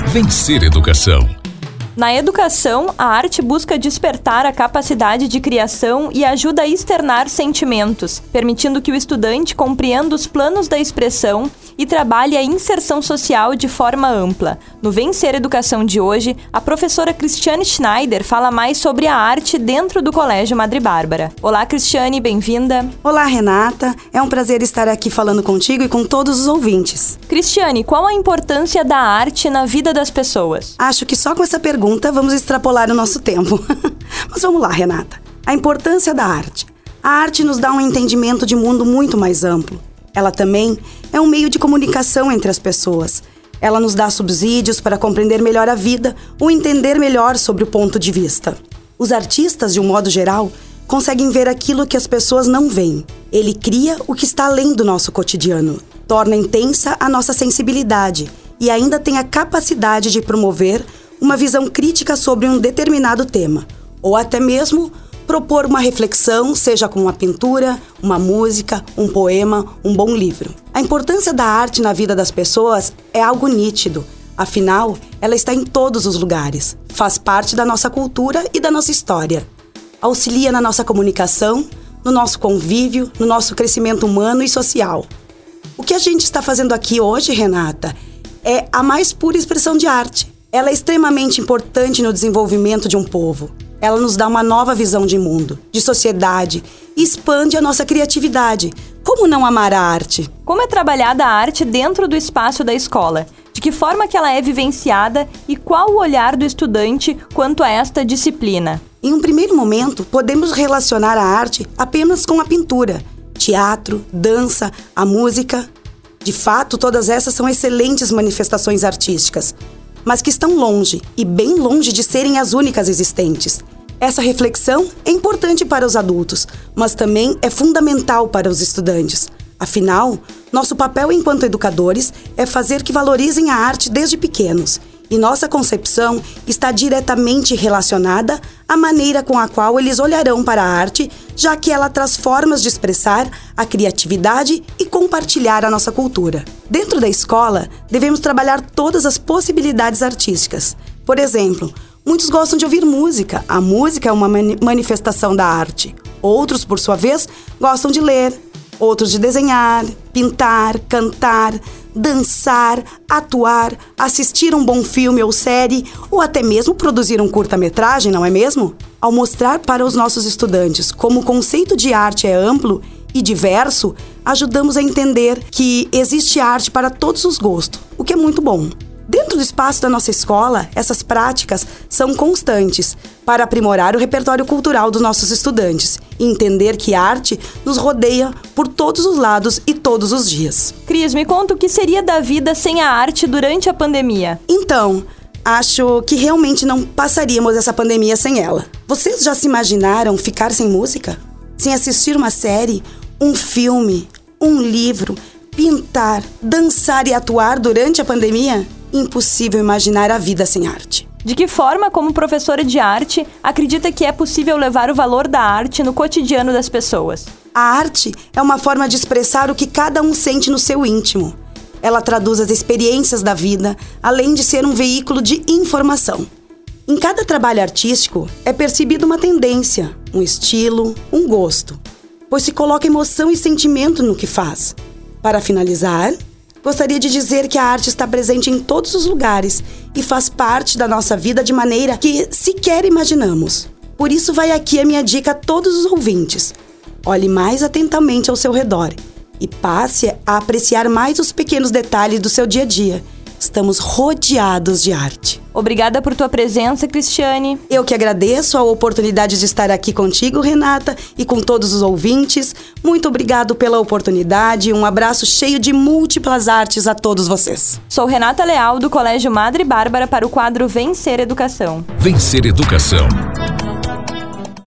Vencer Educação. Na educação, a arte busca despertar a capacidade de criação e ajuda a externar sentimentos, permitindo que o estudante compreenda os planos da expressão e trabalhe a inserção social de forma ampla. No Vencer Educação de hoje, a professora Cristiane Schneider fala mais sobre a arte dentro do Colégio Madre Bárbara. Olá, Cristiane, bem-vinda. Olá, Renata. É um prazer estar aqui falando contigo e com todos os ouvintes. Cristiane, qual a importância da arte na vida das pessoas? Acho que só com essa pergunta vamos extrapolar o nosso tempo. Mas vamos lá, Renata. A importância da arte. A arte nos dá um entendimento de mundo muito mais amplo. Ela também é um meio de comunicação entre as pessoas. Ela nos dá subsídios para compreender melhor a vida ou entender melhor sobre o ponto de vista. Os artistas, de um modo geral, conseguem ver aquilo que as pessoas não veem. Ele cria o que está além do nosso cotidiano, torna intensa a nossa sensibilidade e ainda tem a capacidade de promover uma visão crítica sobre um determinado tema, ou até mesmo propor uma reflexão, seja com uma pintura, uma música, um poema, um bom livro. A importância da arte na vida das pessoas é algo nítido, afinal, ela está em todos os lugares, faz parte da nossa cultura e da nossa história. Auxilia na nossa comunicação, no nosso convívio, no nosso crescimento humano e social. O que a gente está fazendo aqui hoje, Renata, é a mais pura expressão de arte. Ela é extremamente importante no desenvolvimento de um povo. Ela nos dá uma nova visão de mundo, de sociedade e expande a nossa criatividade. Como não amar a arte? Como é trabalhada a arte dentro do espaço da escola? De que forma que ela é vivenciada e qual o olhar do estudante quanto a esta disciplina? Em um primeiro momento, podemos relacionar a arte apenas com a pintura, teatro, dança, a música. De fato, todas essas são excelentes manifestações artísticas, mas que estão longe, e bem longe de serem as únicas existentes. Essa reflexão é importante para os adultos, mas também é fundamental para os estudantes. Afinal, nosso papel enquanto educadores é fazer que valorizem a arte desde pequenos, e nossa concepção está diretamente relacionada à maneira com a qual eles olharão para a arte, já que ela traz formas de expressar a criatividade e compartilhar a nossa cultura. Dentro da escola, devemos trabalhar todas as possibilidades artísticas. Por exemplo, muitos gostam de ouvir música. A música é uma manifestação da arte. Outros, por sua vez, gostam de ler. Outros de desenhar, pintar, cantar, dançar, atuar, assistir um bom filme ou série, ou até mesmo produzir um curta-metragem, não é mesmo? Ao mostrar para os nossos estudantes como o conceito de arte é amplo e diverso, ajudamos a entender que existe arte para todos os gostos, o que é muito bom. Dentro do espaço da nossa escola, essas práticas são constantes para aprimorar o repertório cultural dos nossos estudantes e entender que a arte nos rodeia por todos os lados e todos os dias. Cris, me conta o que seria da vida sem a arte durante a pandemia? Então, acho que realmente não passaríamos essa pandemia sem ela. Vocês já se imaginaram ficar sem música? Sem assistir uma série, um filme, um livro, pintar, dançar e atuar durante a pandemia? Impossível imaginar a vida sem arte. De que forma, como professora de arte, acredita que é possível levar o valor da arte no cotidiano das pessoas? A arte é uma forma de expressar o que cada um sente no seu íntimo. Ela traduz as experiências da vida, além de ser um veículo de informação. Em cada trabalho artístico é percebida uma tendência, um estilo, um gosto, pois se coloca emoção e sentimento no que faz. Para finalizar, gostaria de dizer que a arte está presente em todos os lugares e faz parte da nossa vida de maneira que sequer imaginamos. Por isso vai aqui a minha dica a todos os ouvintes. Olhe mais atentamente ao seu redor e passe a apreciar mais os pequenos detalhes do seu dia a dia. Estamos rodeados de arte. Obrigada por tua presença, Cristiane. Eu que agradeço a oportunidade de estar aqui contigo, Renata, e com todos os ouvintes. Muito obrigado pela oportunidade. Um abraço cheio de múltiplas artes a todos vocês. Sou Renata Leal, do Colégio Madre Bárbara, para o quadro Vencer Educação. Vencer Educação.